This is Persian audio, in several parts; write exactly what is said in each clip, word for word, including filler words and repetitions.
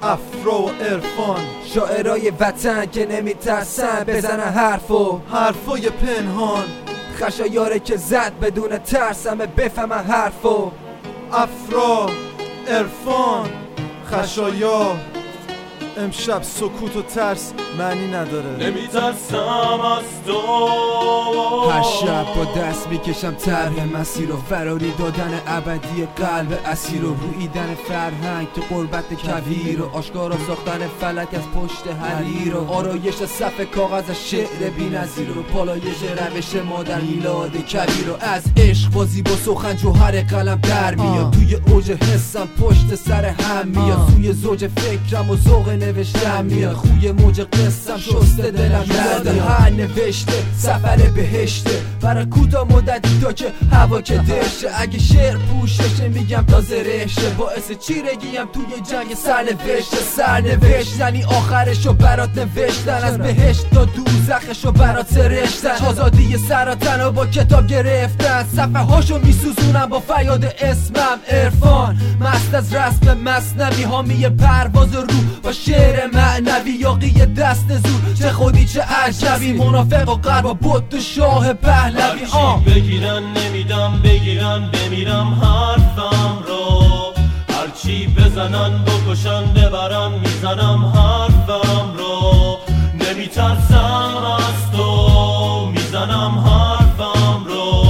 افرو و عرفان، شاعرای وطن که نمیترسن بزنن حرفو حرفای پنهان، خشایاره که زد بدون ترس همه بفهمن حرفو. افرا، عرفان، خشایا. امشب سکوت و ترس معنی نداره. نمیترسم از تو. هر شب با دست میکشم طرح مسیر و فراری دادن ابدی قلب اسیر و رویدن فرهنگ تو قربت کویر و آشکارا ساختن فلک از پشت حریر و آرایش صف کاغذ شعر بی‌نظیر و پالایش روش ما در میلاد کبیر و از عشق بازی با سخن جوهر قلم در میاد. توی اوج حسم پشت سر هم میاد، سوی زوج فکرم و ذوق نوشتم میاد، خوی موج قصم شسته دلم درد هر نوشته سفر بهشته برای کوتاه مدتی تا که هوا که دشه. اگه شعر پوششه میگم تا زرهشه، باعث چیرگیم توی جنگ سرنوشته. سرنوشتنی آخرشو برات نوشتن، از بهشت تا دوزخشو برات سرشتن. آزادی سراتنو با کتاب گرفتن، صفحه هاشو میسوزونم با فریاد اسمم عرفان. مست از رسم مثنوی حامی پرواز رو با شعر معنوی یاقی دست زور. چه خودی چه عجبی منافق و غرب و بت و شاه پهلوی. هرچی بگیرن نمیدم بگیرن بمیرم حرفم رو، هرچی بزنن بکشن ببرن میزنم حرفم رو. نمیترسم از تو میزنم حرفم رو،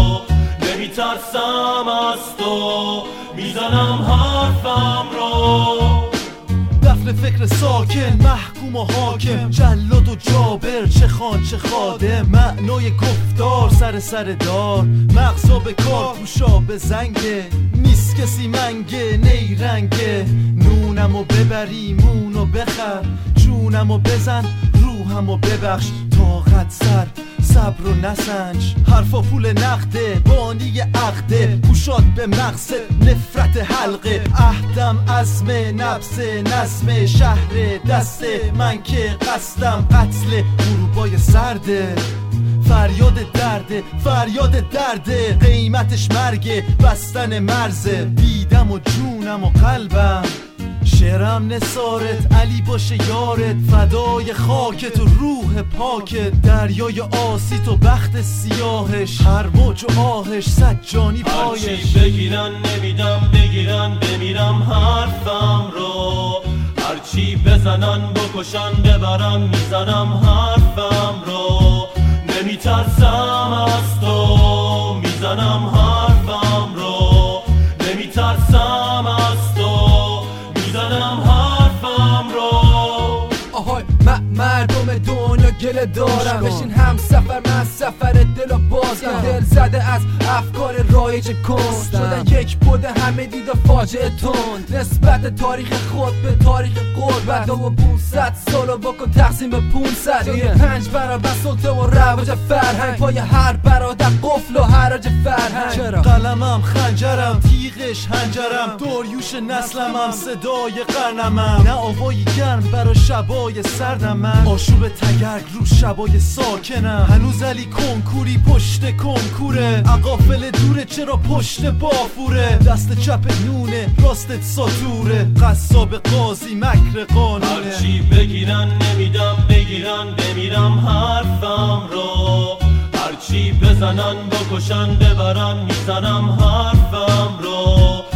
نمیترسم از تو میزنم حرفم رو. دفن فکر ساکن محکوم و حاکم، جلاد و جابر چه خان چه خادم. معنای گفتار سر سر دار، مغزا به کار گوشا به زنگه. نیست کسی منگه نیرنگه، نونمو ببری مونو بخر. جونمو بزن روحمو ببخش، طاقت سر صبر و نسنج. حرفا پول نقده بانی عقده، گوشات به مقصد نفرت حلقه. عهدم عزم نفس نظم شهر دست من که قصدم قتل غروبای سرده. فریاد درده فریاد درده، قیمتش مرگه بستن مرزه. دیدم و جونم و قلبم، شعرم نثارت علی باشه یارت. فدای خاکت و روح پاکت، دریای آسیت و بخت سیاهش. هر موج و آهش سجانی پایش. هرچی بگیرن نمیدم بگیرن بمیرم حرفم رو، هرچی بزنن بکشن ببرن میزنم حرفم رو. نمیترسم از تو میزنم حرفم رو، نمیترسم از تو میزنم حرفم رو. آهای من مردم دنیا گله دارم، بشین هم سفر من سفر دل و بازم. دل زده از افکار رایج کنست، شدن یک بوده همه دیده فاجعه تند. نسبت تاریخ خود به تاریخ قربت و پونصد سالو بکن تقسیم به پونصد. یه پنج برابر سلطه و رواج فرهنگ، پای هر برادر قفل و حراج فرهنگ. قلمم خنجرم تیغش هنجرم، داریوش نسلمم صدای قرنمم. نه آوایی گرم برا شبای سردم من، آشوب تگرگ رو شبای ساکنم. هنوز علی کنکوری پشت کنکوره، اقافل دوره چرا پشت بافوره. دست چپ نونه راستت ساتوره، قصاب قاضی مکر قانونه. هرچی بگیرن نمیدم بگیرن بمیرم حرفم رو، هرچی بزنن بکشن ببرن میزنم حرفم رو.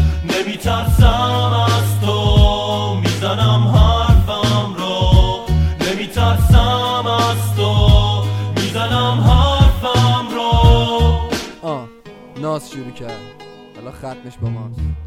نمیترسم از تو میزنم حرفم رو، نمیترسم از تو میزنم حرفم رو. آه ناز شروع کرد حالا ختمش با ماست.